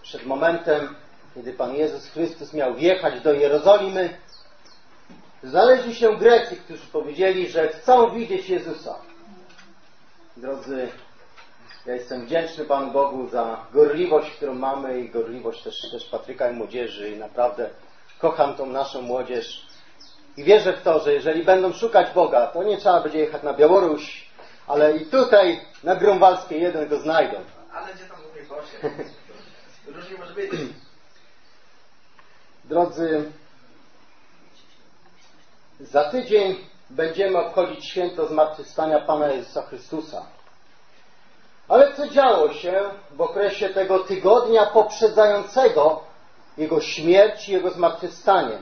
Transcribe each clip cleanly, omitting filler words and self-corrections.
przed momentem, kiedy Pan Jezus Chrystus miał wjechać do Jerozolimy, znaleźli się Grecy, którzy powiedzieli, że chcą widzieć Jezusa. Drodzy, ja jestem wdzięczny Panu Bogu za gorliwość, którą mamy i gorliwość też Patryka i młodzieży i naprawdę kocham tą naszą młodzież i wierzę w to, że jeżeli będą szukać Boga, to nie trzeba będzie jechać na Białoruś, ale i tutaj na Grunwaldzkiej jeden go znajdą. Ale gdzie tam mówię Bosie? Różnie może być. Drodzy, za tydzień będziemy obchodzić święto zmartwychwstania Pana Jezusa Chrystusa. Ale co działo się w okresie tego tygodnia poprzedzającego Jego śmierć i Jego zmartwychwstanie?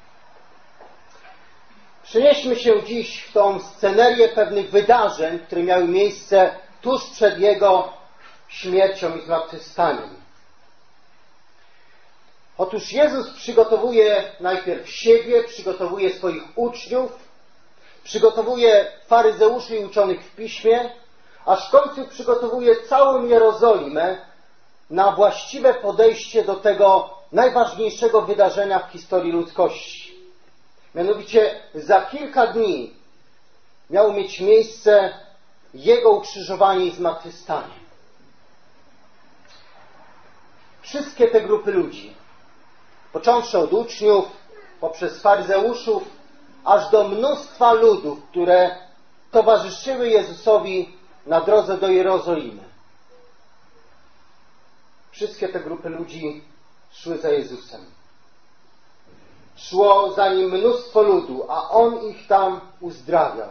Przenieśmy się dziś w tą scenerię pewnych wydarzeń, które miały miejsce tuż przed Jego śmiercią i zmartwychwstaniem. Otóż Jezus przygotowuje najpierw siebie, przygotowuje swoich uczniów, przygotowuje faryzeuszy i uczonych w piśmie, aż w końcu przygotowuje całą Jerozolimę na właściwe podejście do tego najważniejszego wydarzenia w historii ludzkości. Mianowicie za kilka dni miało mieć miejsce Jego ukrzyżowanie i zmartwychwstanie. Wszystkie te grupy ludzi, począwszy od uczniów, poprzez faryzeuszów, aż do mnóstwa ludów, które towarzyszyły Jezusowi na drodze do Jerozolimy. Wszystkie te grupy ludzi szły za Jezusem. Szło za Nim mnóstwo ludu, a On ich tam uzdrawiał.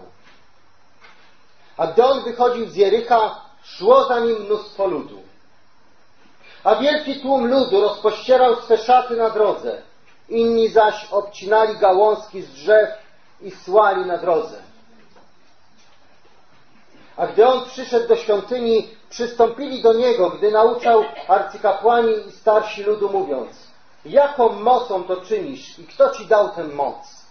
A gdy On wychodził z Jericha, szło za Nim mnóstwo ludu. A wielki tłum ludu rozpościerał swe szaty na drodze. Inni zaś odcinali gałązki z drzew i słali na drodze. A gdy On przyszedł do świątyni, przystąpili do Niego, gdy nauczał arcykapłani i starsi ludu, mówiąc: jaką mocą to czynisz i kto Ci dał tę moc?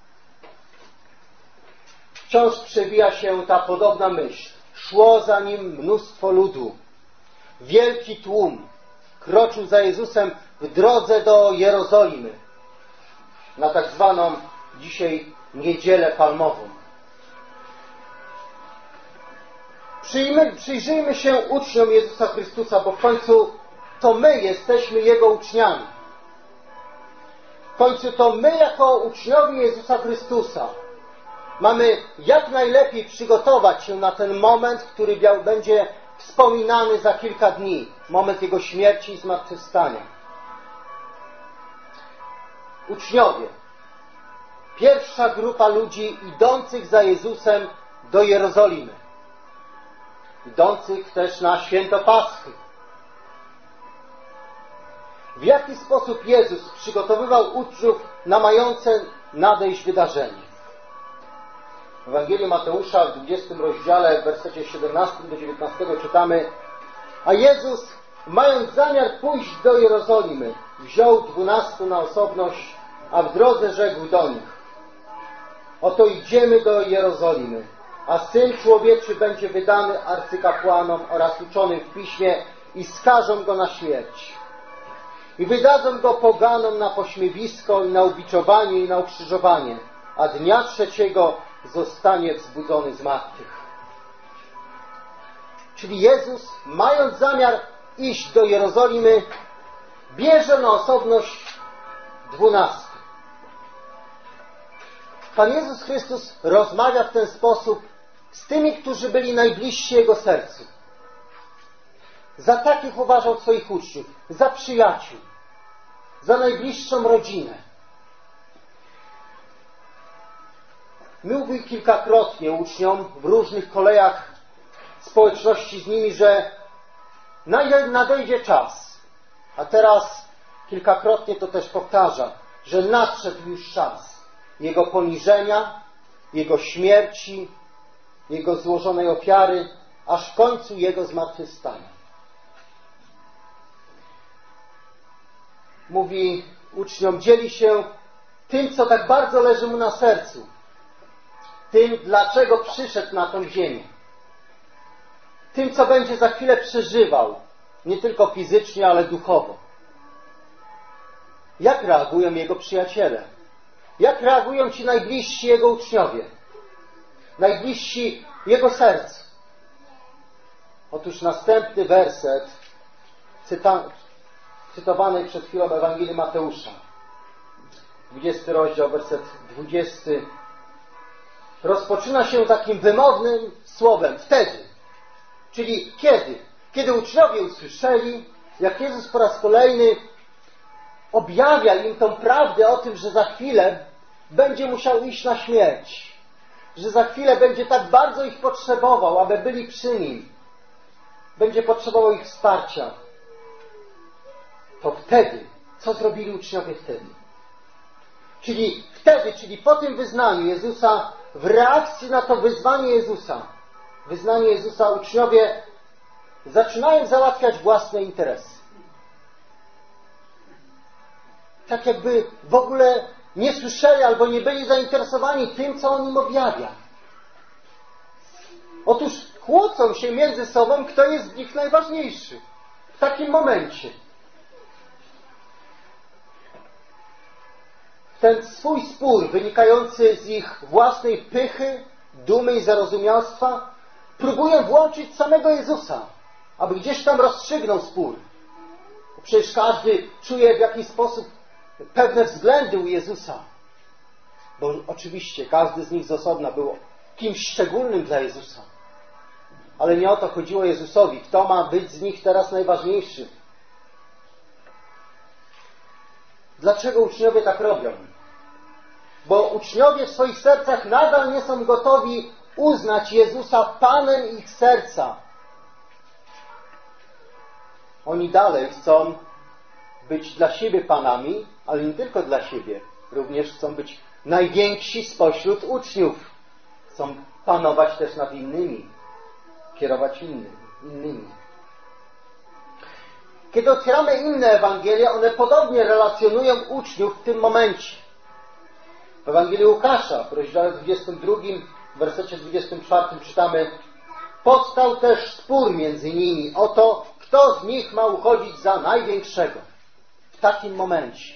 Wciąż przewija się ta podobna myśl. Szło za Nim mnóstwo ludu. Wielki tłum kroczył za Jezusem w drodze do Jerozolimy, na tak zwaną dzisiaj Niedzielę Palmową. Przyjrzyjmy się uczniom Jezusa Chrystusa, bo w końcu to my jesteśmy Jego uczniami. W końcu to my jako uczniowie Jezusa Chrystusa mamy jak najlepiej przygotować się na ten moment, który będzie wspominany za kilka dni. Moment Jego śmierci i zmartwychwstania. Uczniowie. Pierwsza grupa ludzi idących za Jezusem do Jerozolimy. Idących też na święto Paschy. W jaki sposób Jezus przygotowywał uczniów na mające nadejść wydarzenie? W Ewangelii Mateusza w 20 rozdziale w wersecie 17 do 19 czytamy: a Jezus, mając zamiar pójść do Jerozolimy, wziął 12 na osobność, a w drodze rzekł do nich: oto idziemy do Jerozolimy, a Syn Człowieczy będzie wydany arcykapłanom oraz uczonym w piśmie i skażą Go na śmierć. I wydadzą Go poganom na pośmiewisko i na ubiczowanie i na ukrzyżowanie, a dnia trzeciego zostanie wzbudzony z martwych. Czyli Jezus, mając zamiar iść do Jerozolimy, bierze na osobność 12. Pan Jezus Chrystus rozmawia w ten sposób z tymi, którzy byli najbliżsi Jego sercu. Za takich uważał swoich uczniów, za przyjaciół, za najbliższą rodzinę. Mówił kilkakrotnie uczniom w różnych kolejach społeczności z nimi, że nadejdzie czas. A teraz kilkakrotnie to też powtarza, że nadszedł już czas Jego poniżenia, Jego śmierci, Jego złożonej ofiary, aż w końcu Jego zmartwychwstania. Mówi uczniom, dzieli się tym, co tak bardzo leży Mu na sercu. Tym, dlaczego przyszedł na tą ziemię. Tym, co będzie za chwilę przeżywał, nie tylko fizycznie, ale duchowo. Jak reagują Jego przyjaciele? Jak reagują ci najbliżsi Jego uczniowie? Najbliżsi Jego sercu? Otóż następny werset cytowanej przed chwilą Ewangelii Mateusza. 20 rozdział, werset 20. Rozpoczyna się takim wymownym słowem. Wtedy. Czyli kiedy? Kiedy uczniowie usłyszeli, jak Jezus po raz kolejny objawia im tą prawdę o tym, że za chwilę będzie musiał iść na śmierć. Że za chwilę będzie tak bardzo ich potrzebował, aby byli przy Nim. Będzie potrzebował ich wsparcia. To wtedy, co zrobili uczniowie wtedy? Czyli wtedy, czyli po tym wyznaniu Jezusa, w reakcji na to wyznanie Jezusa, uczniowie zaczynają załatwiać własne interesy. Tak jakby w ogóle nie słyszeli albo nie byli zainteresowani tym, co On im objawia. Otóż kłócą się między sobą, kto jest z nich najważniejszy w takim momencie. Ten swój spór wynikający z ich własnej pychy, dumy i zarozumialstwa próbują włączyć samego Jezusa, aby gdzieś tam rozstrzygnął spór. Przecież każdy czuje w jakiś sposób pewne względy u Jezusa. Bo oczywiście każdy z nich z osobna był kimś szczególnym dla Jezusa. Ale nie o to chodziło Jezusowi. Kto ma być z nich teraz najważniejszy? Dlaczego uczniowie tak robią? Bo uczniowie w swoich sercach nadal nie są gotowi uznać Jezusa Panem ich serca. Oni dalej chcą być dla siebie Panami, ale nie tylko dla siebie. Również chcą być najwięksi spośród uczniów. Chcą panować też nad innymi. Kierować innymi. Kiedy otwieramy inne Ewangelie, one podobnie relacjonują uczniów w tym momencie. W Ewangelii Łukasza, w rozdziale 22, w wersecie 24 czytamy: powstał też spór między nimi o to, kto z nich ma uchodzić za największego. W takim momencie.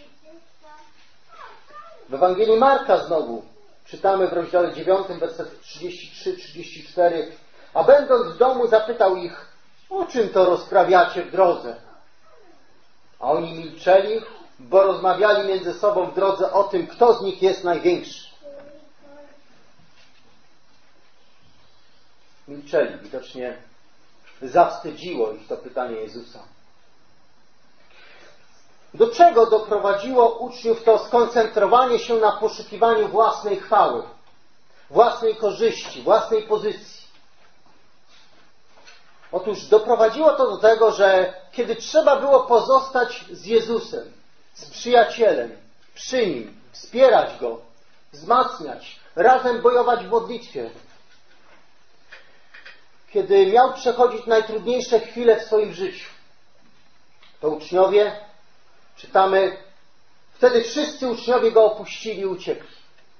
W Ewangelii Marka znowu czytamy w rozdziale 9, werset 33-34: a będąc w domu zapytał ich, o czym to rozprawiacie w drodze? A oni milczeli, bo rozmawiali między sobą w drodze o tym, kto z nich jest największy. Milczeli. Widocznie zawstydziło ich to pytanie Jezusa. Do czego doprowadziło uczniów to skoncentrowanie się na poszukiwaniu własnej chwały, własnej korzyści, własnej pozycji? Otóż doprowadziło to do tego, że kiedy trzeba było pozostać z Jezusem, z przyjacielem, przy Nim, wspierać Go, wzmacniać, razem bojować w modlitwie, kiedy miał przechodzić najtrudniejsze chwile w swoim życiu, to uczniowie, czytamy, wtedy wszyscy uczniowie Go opuścili i uciekli.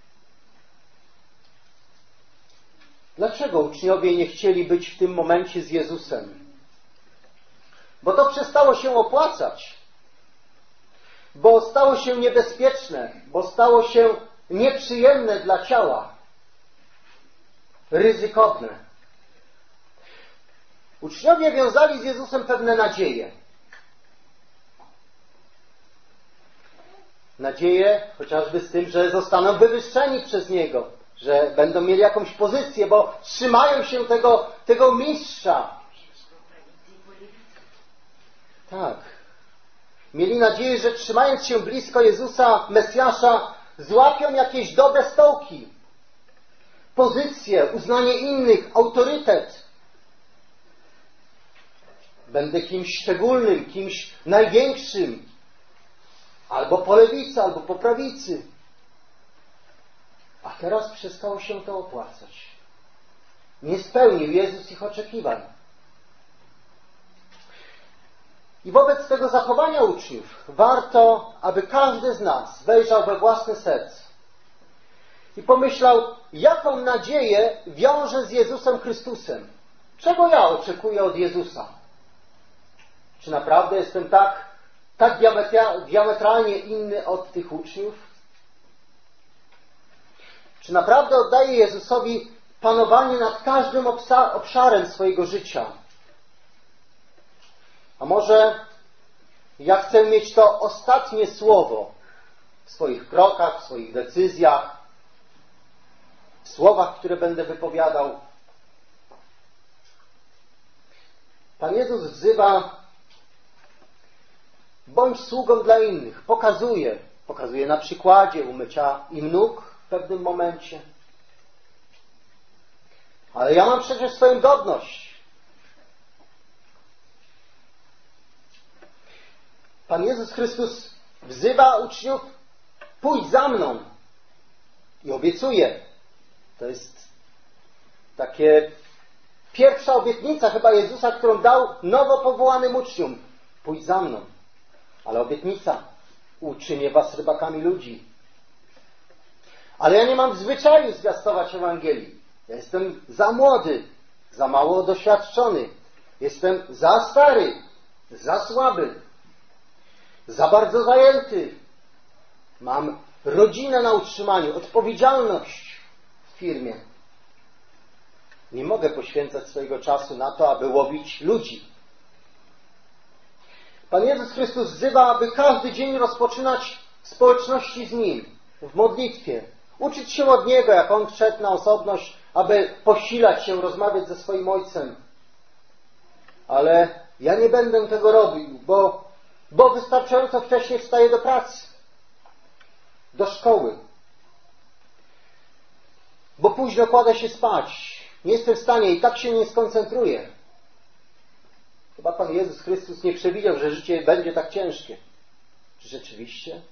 Dlaczego uczniowie nie chcieli być w tym momencie z Jezusem? Bo to przestało się opłacać. Bo stało się niebezpieczne. Bo stało się nieprzyjemne dla ciała. Ryzykowne. Uczniowie wiązali z Jezusem pewne nadzieje. Nadzieje chociażby z tym, że zostaną wywyższeni przez Niego. Że będą mieli jakąś pozycję, bo trzymają się tego mistrza. Tak. Mieli nadzieję, że trzymając się blisko Jezusa, Mesjasza, złapią jakieś dobre stołki. Pozycję, uznanie innych, autorytet. Będę kimś szczególnym, kimś największym. Albo po lewicy, albo po prawicy. A teraz przestało się to opłacać. Nie spełnił Jezus ich oczekiwań. I wobec tego zachowania uczniów warto, aby każdy z nas wejrzał we własne serce i pomyślał, jaką nadzieję wiąże z Jezusem Chrystusem. Czego ja oczekuję od Jezusa? Czy naprawdę jestem tak tak diametralnie inny od tych uczniów? Czy naprawdę oddaje Jezusowi panowanie nad każdym obszarem swojego życia? A może ja chcę mieć to ostatnie słowo w swoich krokach, w swoich decyzjach, w słowach, które będę wypowiadał? Pan Jezus wzywa: bądź sługą dla innych. Pokazuje na przykładzie umycia im nóg w pewnym momencie. Ale ja mam przecież swoją godność. Pan Jezus Chrystus wzywa uczniów: pójdź za mną. I obiecuje. To jest takie pierwsza obietnica chyba Jezusa, którą dał nowo powołanym uczniom. Pójdź za mną. Ale obietnica: uczynię was rybakami ludzi. Ale ja nie mam w zwyczaju zwiastować Ewangelii. Ja jestem za młody, za mało doświadczony. Jestem za stary, za słaby, za bardzo zajęty. Mam rodzinę na utrzymaniu, odpowiedzialność w firmie. Nie mogę poświęcać swojego czasu na to, aby łowić ludzi. Pan Jezus Chrystus wzywa, aby każdy dzień rozpoczynać w społeczności z Nim, w modlitwie. Uczyć się od Niego, jak On wszedł na osobność, aby posilać się, rozmawiać ze swoim Ojcem. Ale ja nie będę tego robił, bo wystarczająco wcześnie wstaję do pracy, do szkoły, bo późno kładę się spać. Nie jestem w stanie i tak się nie skoncentruję. Chyba Pan Jezus Chrystus nie przewidział, że życie będzie tak ciężkie. Czy rzeczywiście?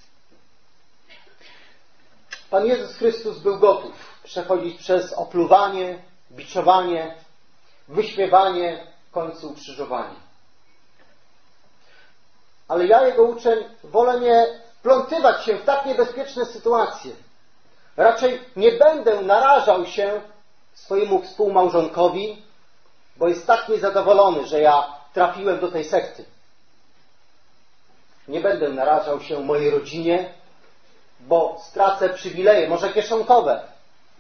Pan Jezus Chrystus był gotów przechodzić przez opluwanie, biczowanie, wyśmiewanie, w końcu ukrzyżowanie. Ale ja, Jego uczeń, wolę nie wplątywać się w tak niebezpieczne sytuacje. Raczej nie będę narażał się swojemu współmałżonkowi, bo jest tak niezadowolony, że ja trafiłem do tej sekty. Nie będę narażał się mojej rodzinie, bo stracę przywileje, może kieszonkowe.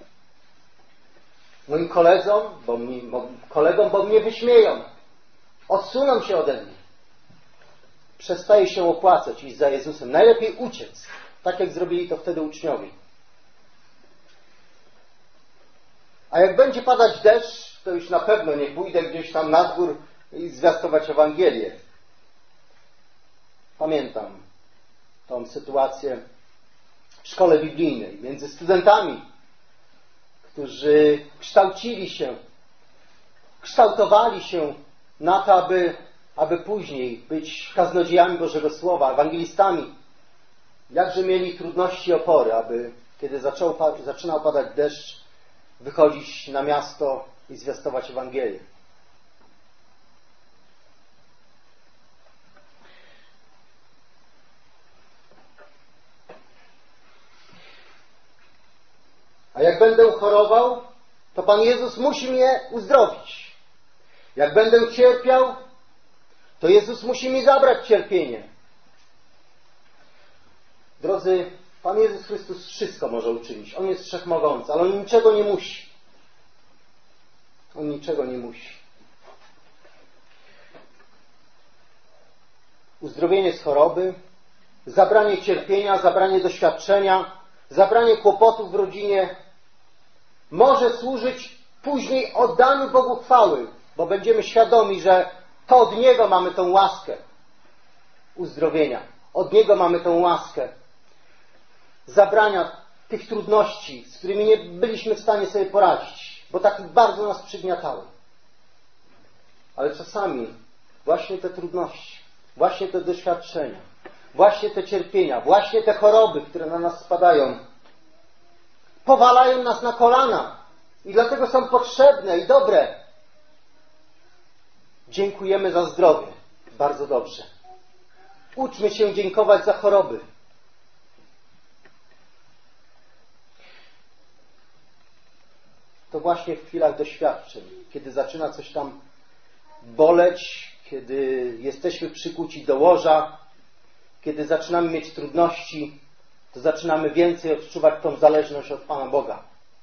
Moim kolegom, bo mnie wyśmieją. Odsuną się ode mnie. Przestaje się opłacać iść za Jezusem. Najlepiej uciec, tak jak zrobili to wtedy uczniowie. A jak będzie padać deszcz, to już na pewno nie pójdę gdzieś tam na dwór i zwiastować Ewangelię. Pamiętam tą sytuację w szkole biblijnej między studentami, którzy kształtowali się na to, aby później być kaznodziejami Bożego Słowa, ewangelistami. Jakże mieli trudności i opory, aby kiedy zaczynał padać deszcz, wychodzić na miasto i zwiastować Ewangelię. A jak będę chorował, to Pan Jezus musi mnie uzdrowić. Jak będę cierpiał, to Jezus musi mi zabrać cierpienie. Drodzy, Pan Jezus Chrystus wszystko może uczynić. On jest wszechmogący, ale On niczego nie musi. On niczego nie musi. Uzdrowienie z choroby, zabranie cierpienia, zabranie doświadczenia, zabranie kłopotów w rodzinie może służyć później oddaniu Bogu chwały, bo będziemy świadomi, że to od Niego mamy tą łaskę uzdrowienia. Od Niego mamy tą łaskę zabrania tych trudności, z którymi nie byliśmy w stanie sobie poradzić, bo tak bardzo nas przygniatały. Ale czasami właśnie te trudności, właśnie te doświadczenia, właśnie te cierpienia, właśnie te choroby, które na nas spadają, powalają nas na kolana i dlatego są potrzebne i dobre. Dziękujemy za zdrowie. Bardzo dobrze. Uczmy się dziękować za choroby. To właśnie w chwilach doświadczeń, kiedy zaczyna coś tam boleć, kiedy jesteśmy przykuci do łoża, kiedy zaczynamy mieć trudności, to zaczynamy więcej odczuwać tą zależność od Pana Boga.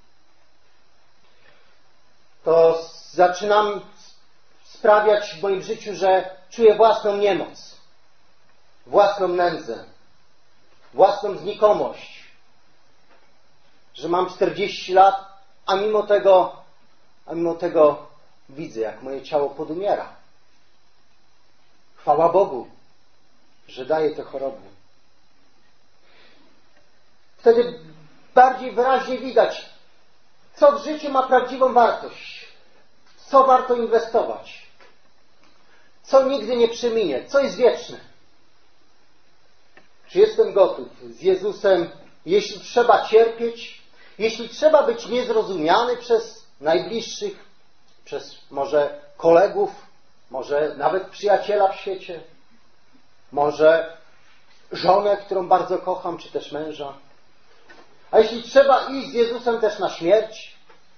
To zaczynam sprawiać w moim życiu, że czuję własną niemoc, własną nędzę, własną znikomość, że mam 40 lat, a mimo tego widzę, jak moje ciało podumiera. Chwała Bogu, że daje te choroby. Wtedy bardziej wyraźnie widać, co w życiu ma prawdziwą wartość, w co warto inwestować, co nigdy nie przeminie, co jest wieczne. Czy jestem gotów z Jezusem, jeśli trzeba cierpieć, jeśli trzeba być niezrozumiany przez najbliższych, przez może kolegów, może nawet przyjaciela w świecie, może żonę, którą bardzo kocham, czy też męża. A jeśli trzeba iść z Jezusem też na śmierć.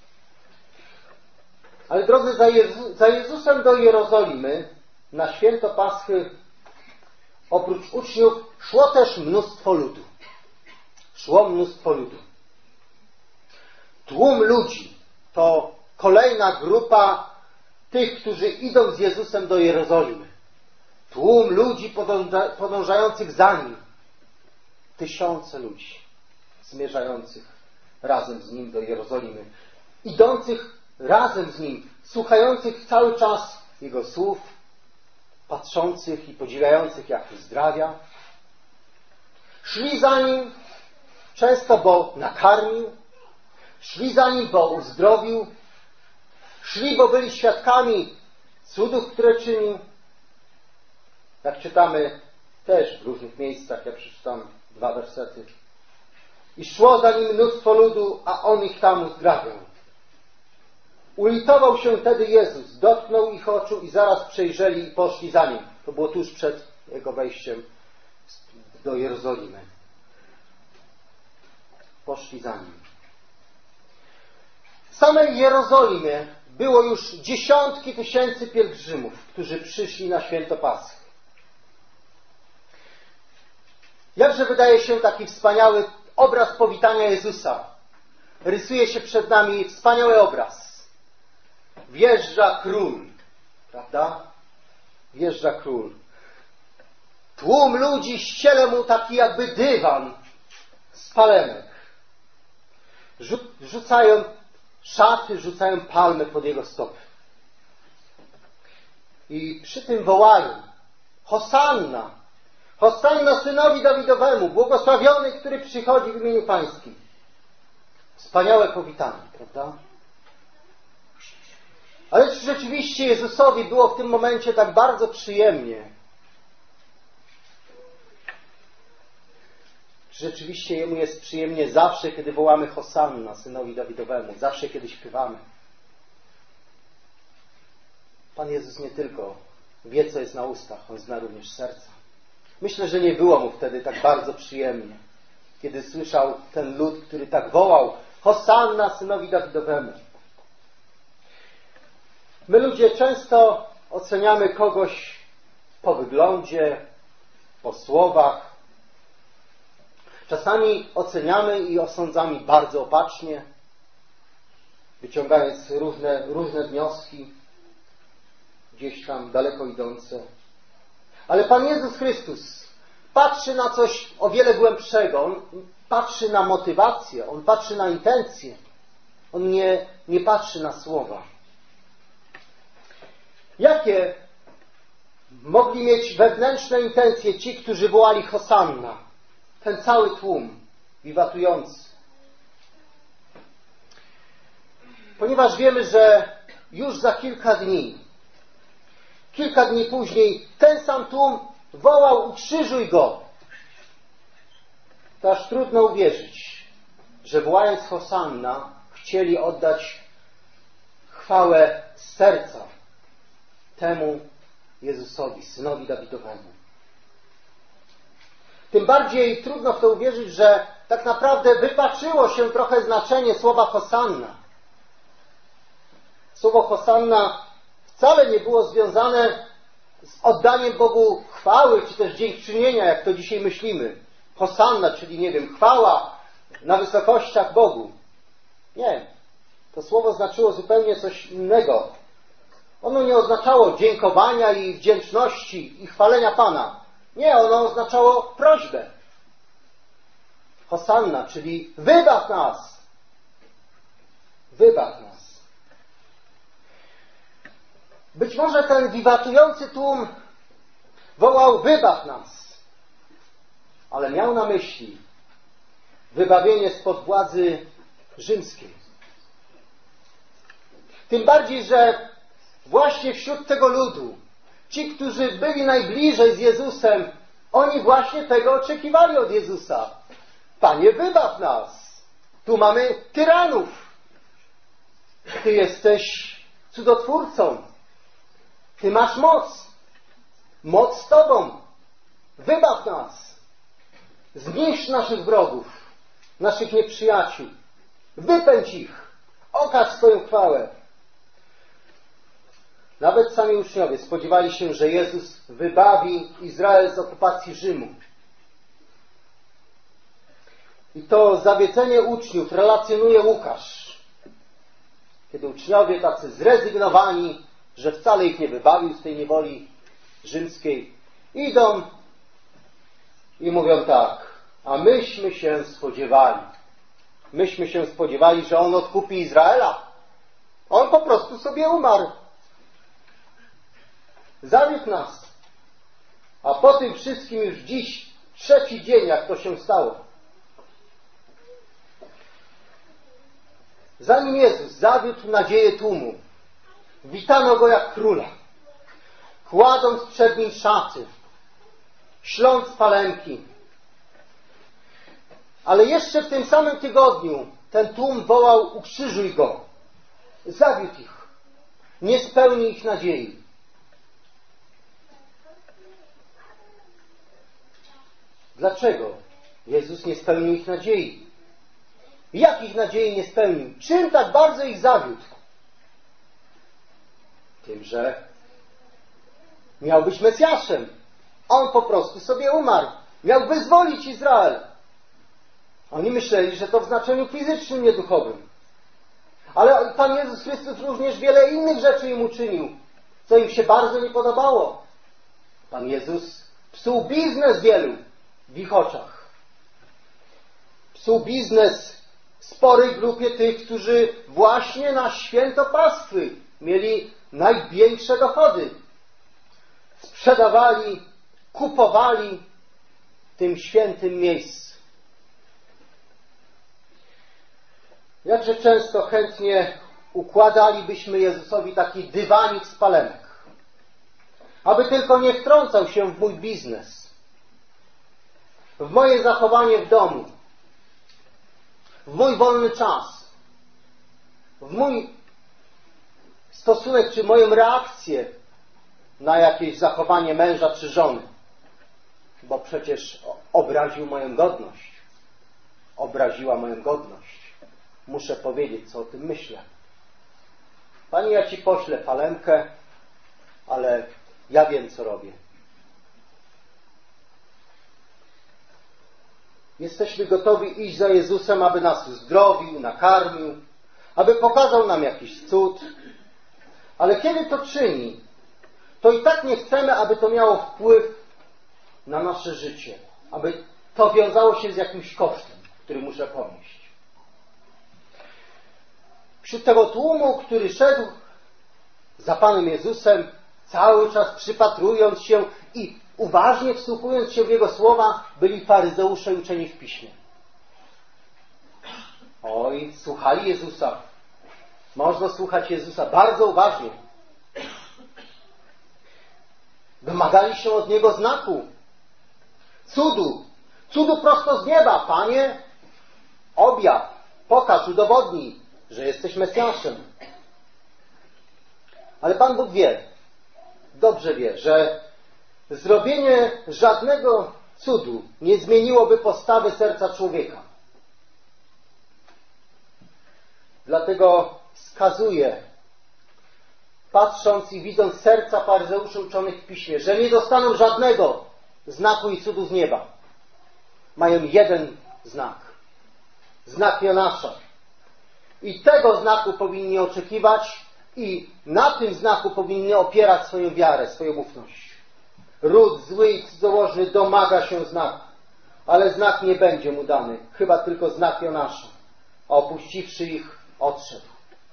Ale drodzy, za Jezusem do Jerozolimy na święto Paschy oprócz uczniów szło też mnóstwo ludu. Szło mnóstwo ludu. Tłum ludzi to kolejna grupa tych, którzy idą z Jezusem do Jerozolimy. Tłum ludzi podążających za Nim. Tysiące ludzi zmierzających razem z Nim do Jerozolimy. Idących razem z Nim, słuchających cały czas Jego słów, patrzących i podziwiających, jak uzdrawia. Szli za Nim często, bo nakarmił. Szli za Nim, bo uzdrowił. Szli, bo byli świadkami cudów, które czynił. Jak czytamy też w różnych miejscach, ja przeczytam 2 wersety. I szło za Nim mnóstwo ludu, a On ich tam uzdrawiał. Ulitował się wtedy Jezus, dotknął ich oczu i zaraz przejrzeli i poszli za Nim. To było tuż przed Jego wejściem do Jerozolimy. Poszli za Nim. W samej Jerozolimie było już dziesiątki tysięcy pielgrzymów, którzy przyszli na święto Paschy. Jakże wydaje się taki wspaniały obraz powitania Jezusa. Rysuje się przed nami wspaniały obraz. Wjeżdża król, prawda? Wjeżdża król. Tłum ludzi ściele mu taki jakby dywan z palenek. Rzucają szaty, rzucają palmy pod jego stopy. I przy tym wołają: Hosanna! Hosanna synowi Dawidowemu, błogosławiony, który przychodzi w imieniu Pańskim. Wspaniałe powitanie, prawda? Ale czy rzeczywiście Jezusowi było w tym momencie tak bardzo przyjemnie? Czy rzeczywiście Jemu jest przyjemnie zawsze, kiedy wołamy Hosanna synowi Dawidowemu, zawsze, kiedy śpiewamy? Pan Jezus nie tylko wie, co jest na ustach, On zna również serca. Myślę, że nie było Mu wtedy tak bardzo przyjemnie, kiedy słyszał ten lud, który tak wołał: Hosanna synowi Dawidowemu. My ludzie często oceniamy kogoś po wyglądzie, po słowach. Czasami oceniamy i osądzamy bardzo opatrznie, wyciągając różne wnioski, gdzieś tam daleko idące. Ale Pan Jezus Chrystus patrzy na coś o wiele głębszego. On patrzy na motywację, On patrzy na intencje. On nie patrzy na słowa. Jakie mogli mieć wewnętrzne intencje ci, którzy wołali Hosanna? Ten cały tłum wiwatujący. Ponieważ wiemy, że już za kilka dni później ten sam tłum wołał: ukrzyżuj go. To aż trudno uwierzyć, że wołając Hosanna chcieli oddać chwałę z serca temu Jezusowi, synowi Dawidowemu. Tym bardziej trudno w to uwierzyć, że tak naprawdę wypaczyło się trochę znaczenie słowa Hosanna. Słowo Hosanna wcale nie było związane z oddaniem Bogu chwały chwały, czy też dziękczynienia, jak to dzisiaj myślimy. Hosanna, czyli nie wiem, chwała na wysokościach Bogu. Nie. To słowo znaczyło zupełnie coś innego. Ono nie oznaczało dziękowania i wdzięczności i chwalenia Pana. Nie, ono oznaczało prośbę. Hosanna, czyli wybaw nas. Wybaw nas. Być może ten wiwatujący tłum wołał wybaw nas, ale miał na myśli wybawienie spod władzy rzymskiej. Tym bardziej, że właśnie wśród tego ludu, ci, którzy byli najbliżej z Jezusem, oni właśnie tego oczekiwali od Jezusa. Panie, wybaw nas. Tu mamy tyranów. Ty jesteś cudotwórcą. Ty masz moc. Moc z Tobą. Wybaw nas. Zniszcz naszych wrogów, naszych nieprzyjaciół. Wypędź ich. Okaż swoją chwałę. Nawet sami uczniowie spodziewali się, że Jezus wybawi Izrael z okupacji Rzymu. I to zawiedzenie uczniów relacjonuje Łukasz. Kiedy uczniowie tacy zrezygnowani, że wcale ich nie wybawił z tej niewoli rzymskiej, idą i mówią tak: a myśmy się spodziewali, że On odkupi Izraela. On po prostu sobie umarł. Zawiódł nas. A po tym wszystkim już dziś, trzeci dzień, jak to się stało. Zanim Jezus zawiódł nadzieję tłumu, witano Go jak króla, kładąc przed Nim szaty, śląc palemki. Ale jeszcze w tym samym tygodniu ten tłum wołał: ukrzyżuj Go. Zawiódł ich. Nie spełni ich nadziei. Dlaczego Jezus nie spełnił ich nadziei? Jak ich nadziei nie spełnił? Czym tak bardzo ich zawiódł? Tym, że miał być Mesjaszem. On po prostu sobie umarł. Miał wyzwolić Izrael. Oni myśleli, że to w znaczeniu fizycznym, nie duchowym. Ale Pan Jezus Chrystus również wiele innych rzeczy im uczynił, co im się bardzo nie podobało. Pan Jezus psuł biznes wielu w ich oczach. Psuł biznes sporej grupie tych, którzy właśnie na święto Paschy mieli największe dochody. Sprzedawali, kupowali w tym świętym miejscu. Jakże często chętnie układalibyśmy Jezusowi taki dywanik z palemek, aby tylko nie wtrącał się w mój biznes, w moje zachowanie w domu, w mój wolny czas, w mój stosunek czy moją reakcję na jakieś zachowanie męża czy żony, bo przecież obraził moją godność, obraziła moją godność. Muszę powiedzieć, co o tym myślę. Pani, ja Ci poślę palemkę, ale ja wiem, co robię. Jesteśmy gotowi iść za Jezusem, aby nas uzdrowił, nakarmił, aby pokazał nam jakiś cud. Ale kiedy to czyni, to i tak nie chcemy, aby to miało wpływ na nasze życie. Aby to wiązało się z jakimś kosztem, który muszę ponieść. Wśród tego tłumu, który szedł za Panem Jezusem, cały czas przypatrując się i uważnie wsłuchując się w Jego słowa, byli faryzeusze i uczeni w Piśmie. Oj, słuchali Jezusa. Można słuchać Jezusa bardzo uważnie. Wymagali się od Niego znaku, cudu prosto z nieba. Panie, objaw, pokaż, udowodnij, że jesteś Mesjaszem. Ale Pan Bóg wie, dobrze wie, że zrobienie żadnego cudu nie zmieniłoby postawy serca człowieka. Dlatego skazuje patrząc i widząc serca faryzeuszy uczonych w Piśmie, że nie dostaną żadnego znaku i cudu z nieba. Mają jeden znak. Znak Jonasza. I tego znaku powinni oczekiwać i na tym znaku powinni opierać swoją wiarę, swoją ufność. Ród zły i cudzołożny domaga się znaku, ale znak nie będzie mu dany, chyba tylko znak Jonasza. A opuściwszy ich, odszedł.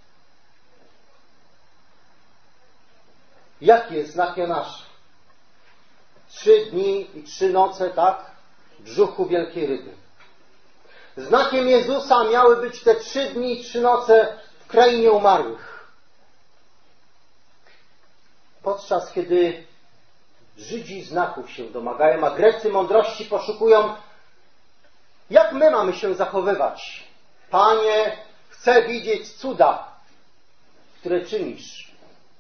Jaki jest znak Jonasza? 3 dni i 3 noce, tak? W brzuchu wielkiej ryby. Znakiem Jezusa miały być te 3 dni i 3 noce w krainie umarłych. Podczas kiedy Żydzi znaków się domagają, a Grecy mądrości poszukują, jak my mamy się zachowywać? Panie, chcę widzieć cuda, które czynisz.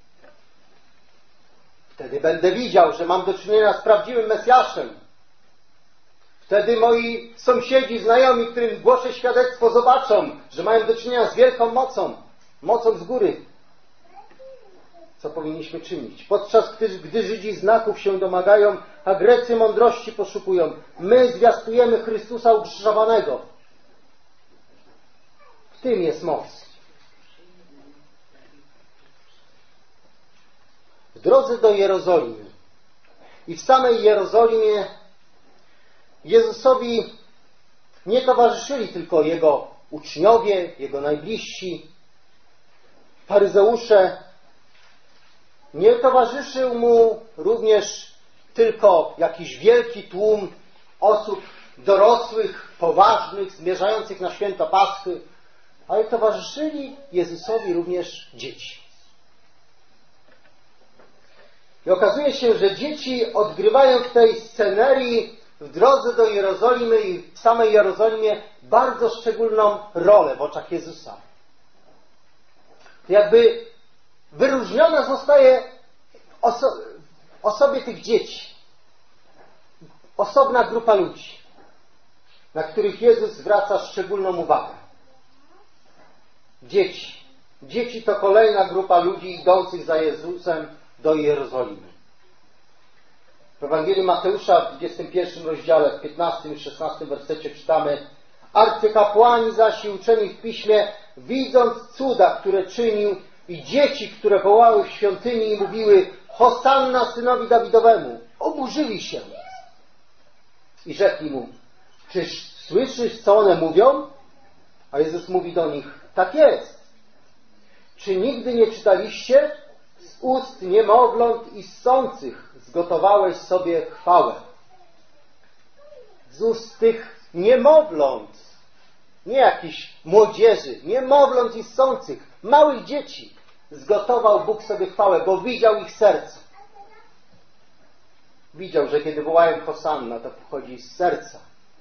Wtedy będę widział, że mam do czynienia z prawdziwym Mesjaszem. Wtedy moi sąsiedzi, znajomi, którym głoszę świadectwo, zobaczą, że mają do czynienia z wielką mocą z góry. Co powinniśmy czynić? Podczas gdy Żydzi znaków się domagają, a Grecy mądrości poszukują, my zwiastujemy Chrystusa ukrzyżowanego. W tym jest moc. W drodze do Jerozolimy i w samej Jerozolimie Jezusowi nie towarzyszyli tylko Jego uczniowie, Jego najbliżsi, faryzeusze. Nie towarzyszył Mu również tylko jakiś wielki tłum osób dorosłych, poważnych, zmierzających na święto Paschy, ale towarzyszyli Jezusowi również dzieci. I okazuje się, że dzieci odgrywają w tej scenerii w drodze do Jerozolimy i w samej Jerozolimie bardzo szczególną rolę w oczach Jezusa. Jakby wyróżniona zostaje w osobie tych dzieci. Osobna grupa ludzi, na których Jezus zwraca szczególną uwagę. Dzieci. Dzieci to kolejna grupa ludzi idących za Jezusem do Jerozolimy. W Ewangelii Mateusza w 21 rozdziale, w 15 i 16 wersecie czytamy: arcykapłani zaś i uczeni w piśmie, widząc cuda, które czynił, i dzieci, które wołały w świątyni i mówiły: Hosanna synowi Dawidowemu, oburzyli się i rzekli mu: czyż słyszysz, co one mówią? A Jezus mówi do nich: tak jest. Czy nigdy nie czytaliście? Z ust niemowląt i ssących zgotowałeś sobie chwałę. Z ust tych niemowląt, nie jakichś młodzieży, niemowląt i ssących, małych dzieci, zgotował Bóg sobie chwałę, bo widział ich serce. Widział, że kiedy wołają Hosanna, to pochodzi z serca.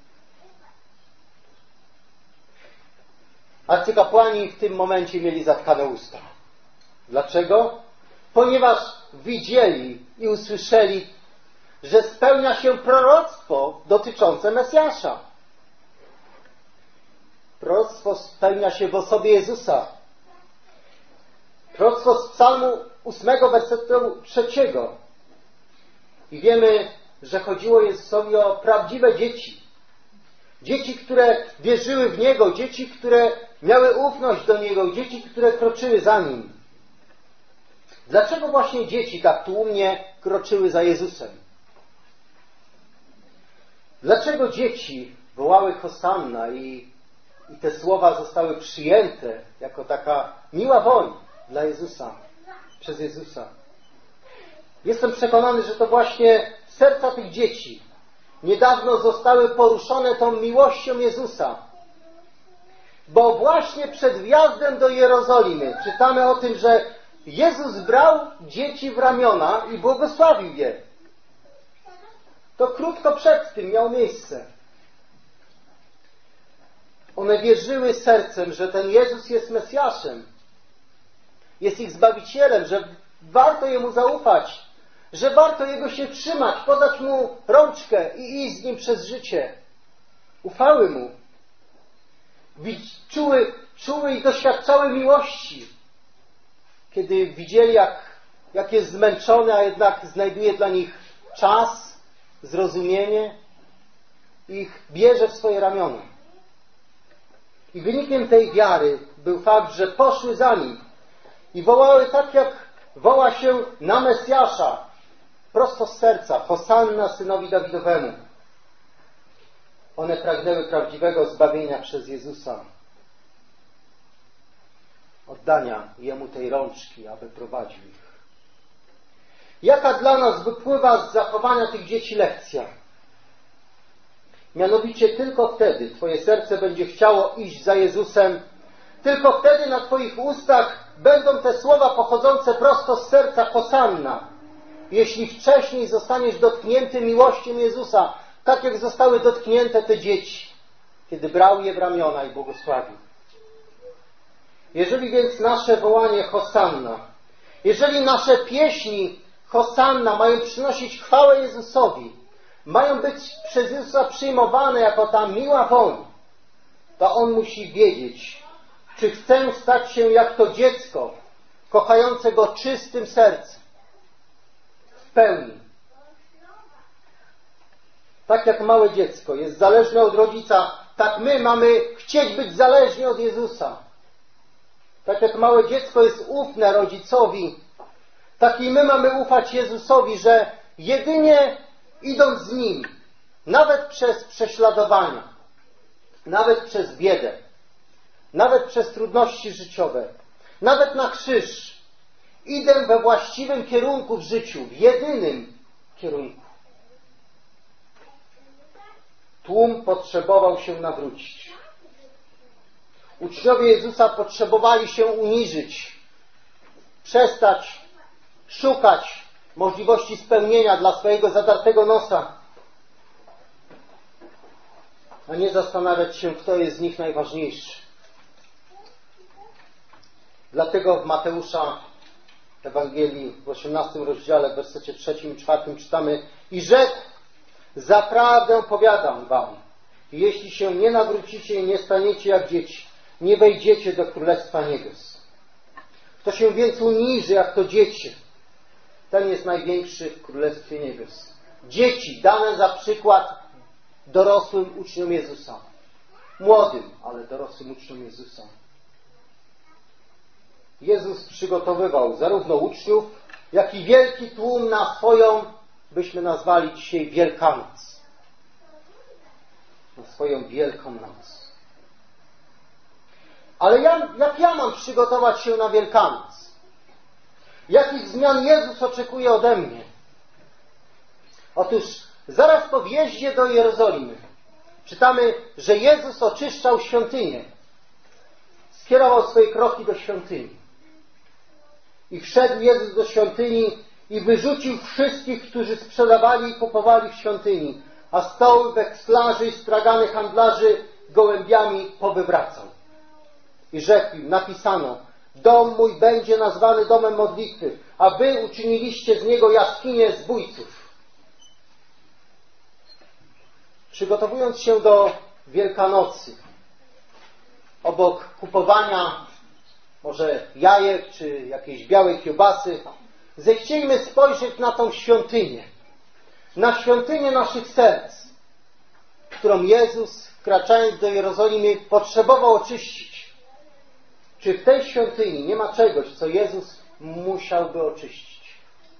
Arcykapłani w tym momencie mieli zatkane usta. Dlaczego? Ponieważ widzieli i usłyszeli, że spełnia się proroctwo dotyczące Mesjasza. Proroctwo spełnia się w osobie Jezusa. Proroctwo z Psalmu 8, wersetu 3. I wiemy, że chodziło Jezusowi o prawdziwe dzieci. Dzieci, które wierzyły w Niego, dzieci, które miały ufność do Niego, dzieci, które kroczyły za Nim. Dlaczego właśnie dzieci tak tłumnie kroczyły za Jezusem? Dlaczego dzieci wołały Hosanna i te słowa zostały przyjęte jako taka miła woń dla Jezusa, przez Jezusa? Jestem przekonany, że to właśnie serca tych dzieci niedawno zostały poruszone tą miłością Jezusa. Bo właśnie przed wjazdem do Jerozolimy czytamy o tym, że Jezus brał dzieci w ramiona i błogosławił je. To krótko przed tym miało miejsce. One wierzyły sercem, że ten Jezus jest Mesjaszem, jest ich Zbawicielem, że warto Jemu zaufać, że warto Jego się trzymać, podać Mu rączkę i iść z Nim przez życie. Ufały Mu. Czuły i doświadczały miłości, kiedy widzieli, jak jak jest zmęczony, a jednak znajduje dla nich czas, zrozumienie i ich bierze w swoje ramiona. I wynikiem tej wiary był fakt, że poszły za nim i wołały tak, jak woła się na Mesjasza, prosto z serca, Hosanna synowi Dawidowemu. One pragnęły prawdziwego zbawienia przez Jezusa, oddania Jemu tej rączki, aby prowadził ich. Jaka dla nas wypływa z zachowania tych dzieci lekcja? Mianowicie tylko wtedy Twoje serce będzie chciało iść za Jezusem, tylko wtedy na Twoich ustach będą te słowa pochodzące prosto z serca Hosanna. Jeśli wcześniej zostaniesz dotknięty miłością Jezusa, tak jak zostały dotknięte te dzieci, kiedy brał je w ramiona i błogosławił. Jeżeli więc nasze wołanie Hosanna, jeżeli nasze pieśni Hosanna mają przynosić chwałę Jezusowi, mają być przez Jezusa przyjmowane jako ta miła woń, to On musi wiedzieć, czy chcę stać się jak to dziecko, kochające Go czystym sercem, w pełni. Tak jak małe dziecko jest zależne od rodzica, tak my mamy chcieć być zależni od Jezusa. Tak jak małe dziecko jest ufne rodzicowi, tak i my mamy ufać Jezusowi, że jedynie idąc z Nim, nawet przez prześladowania, nawet przez biedę, nawet przez trudności życiowe, nawet na krzyż, idę we właściwym kierunku w życiu, w jedynym kierunku. Tłum potrzebował się nawrócić. Uczniowie Jezusa potrzebowali się uniżyć, przestać szukać możliwości spełnienia dla swojego zadartego nosa, a nie zastanawiać się, kto jest z nich najważniejszy. Dlatego w Mateusza Ewangelii w 18 rozdziale, w wersecie 3 i 4 czytamy: i rzekł: zaprawdę powiadam wam, jeśli się nie nawrócicie i nie staniecie jak dzieci, nie wejdziecie do Królestwa Niebios. Kto się więc uniży jak to dzieci, ten jest największy w Królestwie Niebios. Dzieci dane za przykład dorosłym uczniom Jezusa. Młodym, ale dorosłym uczniom Jezusa. Jezus przygotowywał zarówno uczniów, jak i wielki tłum na swoją, byśmy nazwali dzisiaj, Wielkanoc. Na swoją Wielką Noc. Ale jak ja mam przygotować się na Wielkanoc? Jakich zmian Jezus oczekuje ode mnie? Otóż zaraz po wjeździe do Jerozolimy czytamy, że Jezus oczyszczał świątynię. Skierował swoje kroki do świątyni. I wszedł Jezus do świątyni i wyrzucił wszystkich, którzy sprzedawali i kupowali w świątyni, a stoły wekslarzy i stragany handlarzy gołębiami powywracał. I rzekł im: napisano: dom mój będzie nazwany domem modlitwy, a wy uczyniliście z niego jaskinię zbójców. Przygotowując się do Wielkanocy, obok kupowania może jajek czy jakiejś białej kiełbasy, zechciejmy spojrzeć na tą świątynię, na świątynię naszych serc, którą Jezus, wkraczając do Jerozolimy, potrzebował oczyścić. Czy w tej świątyni nie ma czegoś, co Jezus musiałby oczyścić?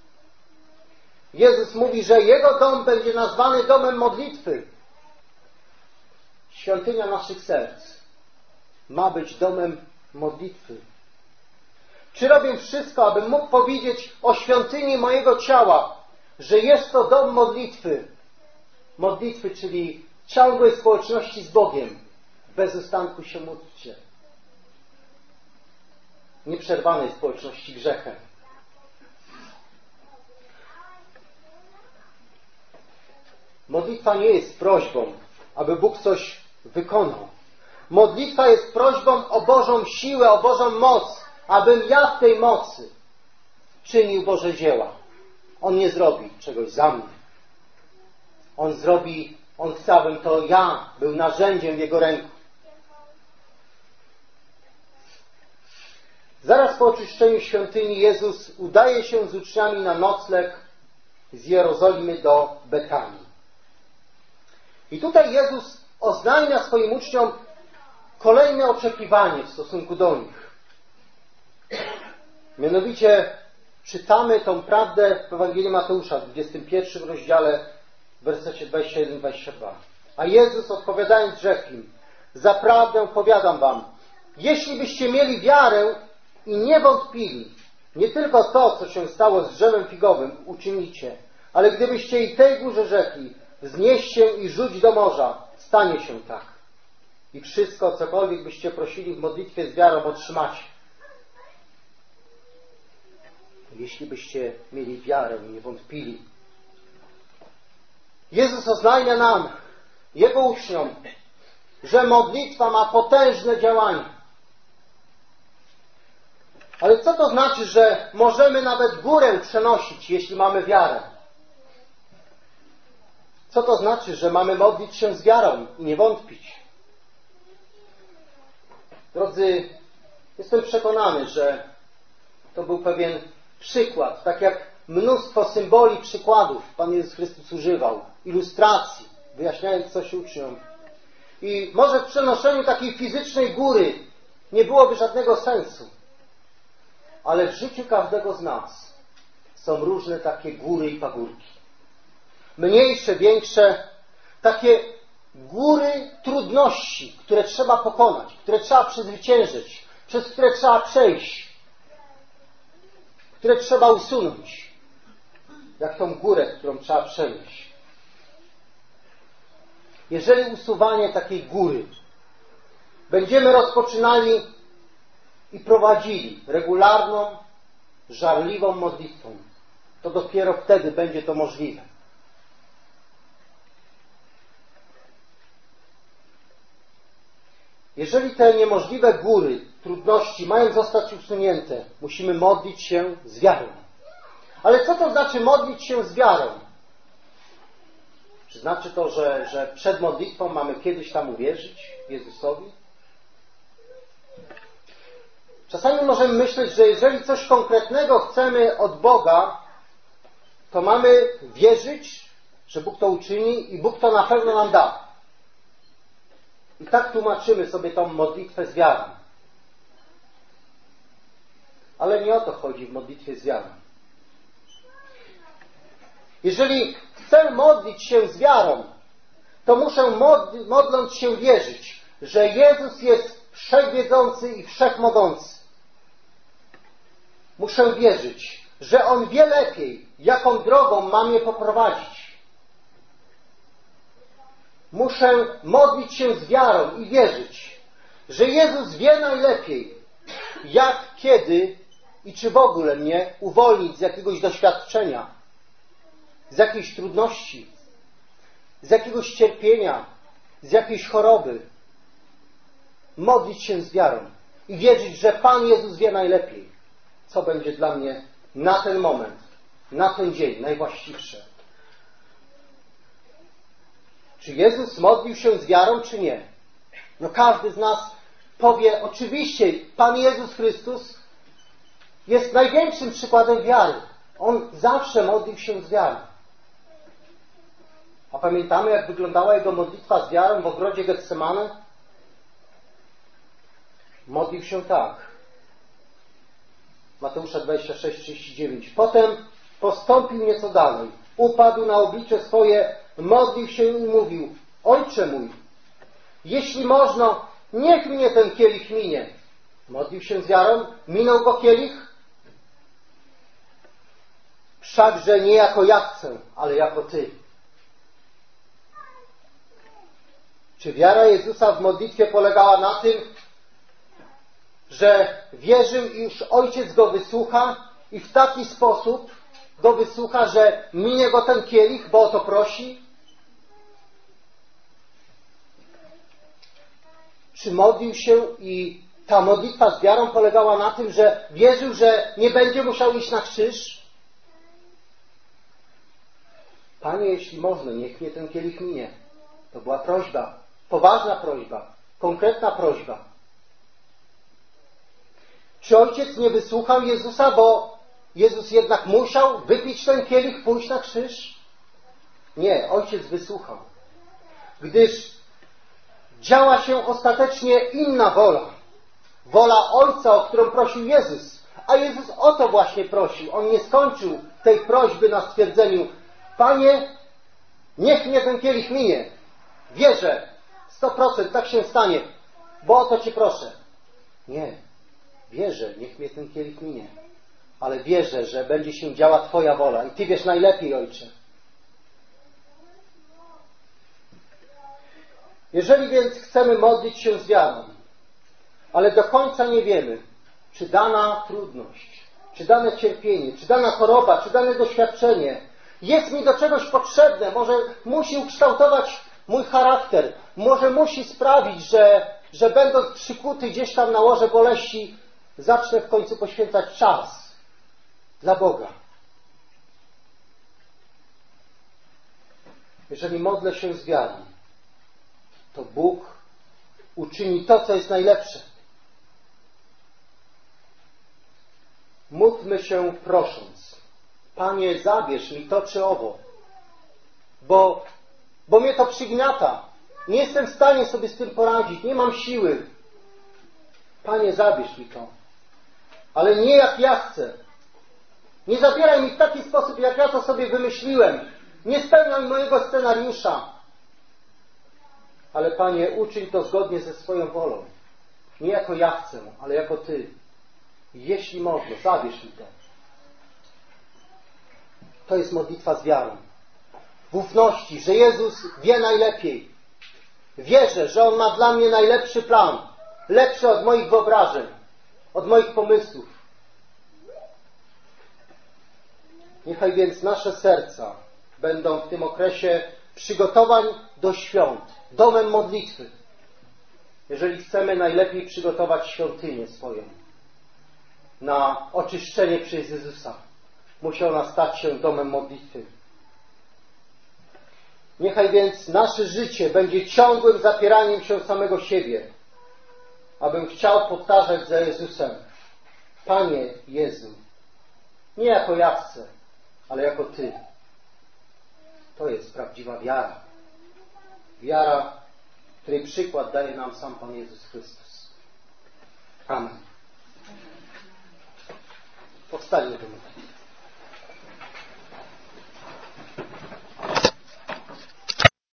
Jezus mówi, że Jego dom będzie nazwany domem modlitwy. Świątynia naszych serc ma być domem modlitwy. Czy robię wszystko, abym mógł powiedzieć o świątyni mojego ciała, że jest to dom modlitwy? Modlitwy, czyli ciągłej społeczności z Bogiem. Bez ustanku się módlcie. Nieprzerwanej społeczności grzechem. Modlitwa nie jest prośbą, aby Bóg coś wykonał. Modlitwa jest prośbą o Bożą siłę, o Bożą moc, abym ja w tej mocy czynił Boże dzieła. On nie zrobi czegoś za mnie. On chce, abym to ja był narzędziem w Jego ręku. Zaraz po oczyszczeniu świątyni Jezus udaje się z uczniami na nocleg z Jerozolimy do Betanii. I tutaj Jezus oznajmia swoim uczniom kolejne oczekiwanie w stosunku do nich. Mianowicie czytamy tą prawdę w Ewangelii Mateusza w 21 rozdziale, w wersecie 21-22. A Jezus odpowiadając rzekł im: zaprawdę powiadam wam, jeśli byście mieli wiarę i nie wątpili, nie tylko to, co się stało z drzewem figowym, uczynicie, ale gdybyście i tej górze rzekli, wznieś się i rzuć do morza, stanie się tak. I wszystko, cokolwiek byście prosili w modlitwie z wiarą, otrzymacie. Jeśli byście mieli wiarę i nie wątpili. Jezus oznajmia nam, Jego uczniom, że modlitwa ma potężne działanie. Ale co to znaczy, że możemy nawet górę przenosić, jeśli mamy wiarę? Co to znaczy, że mamy modlić się z wiarą i nie wątpić? Drodzy, jestem przekonany, że to był pewien przykład, tak jak mnóstwo symboli, przykładów Pan Jezus Chrystus używał, ilustracji, wyjaśniając coś uczniom. I może w przenoszeniu takiej fizycznej góry nie byłoby żadnego sensu, ale w życiu każdego z nas są różne takie góry i pagórki. Mniejsze, większe, takie góry trudności, które trzeba pokonać, które trzeba przezwyciężyć, przez które trzeba przejść, które trzeba usunąć, jak tą górę, którą trzeba przenieść. Jeżeli usuwanie takiej góry będziemy rozpoczynali i prowadzili regularną, żarliwą modlitwą, to dopiero wtedy będzie to możliwe. Jeżeli te niemożliwe góry, trudności mają zostać usunięte, musimy modlić się z wiarą. Ale co to znaczy modlić się z wiarą? Czy znaczy to, że przed modlitwą mamy kiedyś tam uwierzyć Jezusowi? Czasami możemy myśleć, że jeżeli coś konkretnego chcemy od Boga, to mamy wierzyć, że Bóg to uczyni i Bóg to na pewno nam da. I tak tłumaczymy sobie tą modlitwę z wiarą. Ale nie o to chodzi w modlitwie z wiarą. Jeżeli chcę modlić się z wiarą, to muszę modląc się wierzyć, że Jezus jest wszechwiedzący i wszechmogący. Muszę wierzyć, że On wie lepiej, jaką drogą ma mnie poprowadzić. Muszę modlić się z wiarą i wierzyć, że Jezus wie najlepiej, jak, kiedy i czy w ogóle mnie uwolnić z jakiegoś doświadczenia, z jakiejś trudności, z jakiegoś cierpienia, z jakiejś choroby. Modlić się z wiarą i wierzyć, że Pan Jezus wie najlepiej, co będzie dla mnie na ten moment, na ten dzień najwłaściwsze. Czy Jezus modlił się z wiarą, czy nie? No każdy z nas powie, oczywiście Pan Jezus Chrystus jest największym przykładem wiary. On zawsze modlił się z wiarą. A pamiętamy, jak wyglądała Jego modlitwa z wiarą w ogrodzie Getsemane? Modlił się tak. Mateusza 26:39. Potem postąpił nieco dalej. Upadł na oblicze swoje, modlił się i mówił: Ojcze mój, jeśli można, niech mnie ten kielich minie. Modlił się z wiarą, minął go kielich. Wszakże nie jako ja chcę, ale jako Ty. Czy wiara Jezusa w modlitwie polegała na tym, że wierzył, iż Ojciec go wysłucha i w taki sposób go wysłucha, że minie go ten kielich, bo o to prosi? Czy modlił się i ta modlitwa z wiarą polegała na tym, że wierzył, że nie będzie musiał iść na krzyż? Panie, jeśli można, niech mnie ten kielich minie. To była prośba, poważna prośba, konkretna prośba. Czy ojciec nie wysłuchał Jezusa, bo Jezus jednak musiał wypić ten kielich, pójść na krzyż? Nie, ojciec wysłuchał. Gdyż działa się ostatecznie inna wola. Wola Ojca, o którą prosił Jezus. A Jezus o to właśnie prosił. On nie skończył tej prośby na stwierdzeniu: Panie, niech mnie ten kielich minie. Wierzę, 100% tak się stanie, bo o to Cię proszę. Nie, wierzę, niech mnie ten kielich minie. Ale wierzę, że będzie się działa Twoja wola. I Ty wiesz najlepiej, Ojcze. Jeżeli więc chcemy modlić się z wiarą, ale do końca nie wiemy, czy dana trudność, czy dane cierpienie, czy dana choroba, czy dane doświadczenie jest mi do czegoś potrzebne, może musi ukształtować mój charakter, może musi sprawić, że będąc przykuty gdzieś tam na łoże boleści, zacznę w końcu poświęcać czas dla Boga. Jeżeli modlę się z wiarą, to Bóg uczyni to, co jest najlepsze. Módlmy się prosząc: Panie, zabierz mi to czy owo, bo mnie to przygniata. Nie jestem w stanie sobie z tym poradzić, nie mam siły. Panie, zabierz mi to. Ale nie jak ja chcę. Nie zabieraj mi w taki sposób, jak ja to sobie wymyśliłem. Nie spełniaj mojego scenariusza. Ale Panie, uczyń to zgodnie ze swoją wolą. Nie jako ja chcę, ale jako Ty. Jeśli można, zabierz mi to. To jest modlitwa z wiarą. W ufności, że Jezus wie najlepiej. Wierzę, że On ma dla mnie najlepszy plan. Lepszy od moich wyobrażeń, od moich pomysłów. Niechaj więc nasze serca będą w tym okresie przygotowań do świąt, domem modlitwy. Jeżeli chcemy najlepiej przygotować świątynię swoją na oczyszczenie przez Jezusa, musi ona stać się domem modlitwy. Niechaj więc nasze życie będzie ciągłym zapieraniem się samego siebie, abym chciał powtarzać za Jezusem: Panie Jezu, nie jako ja chcę, ale jako Ty. To jest prawdziwa wiara. Wiara, której przykład daje nam sam Pan Jezus Chrystus. Amen. Powstańmy do modlitwy.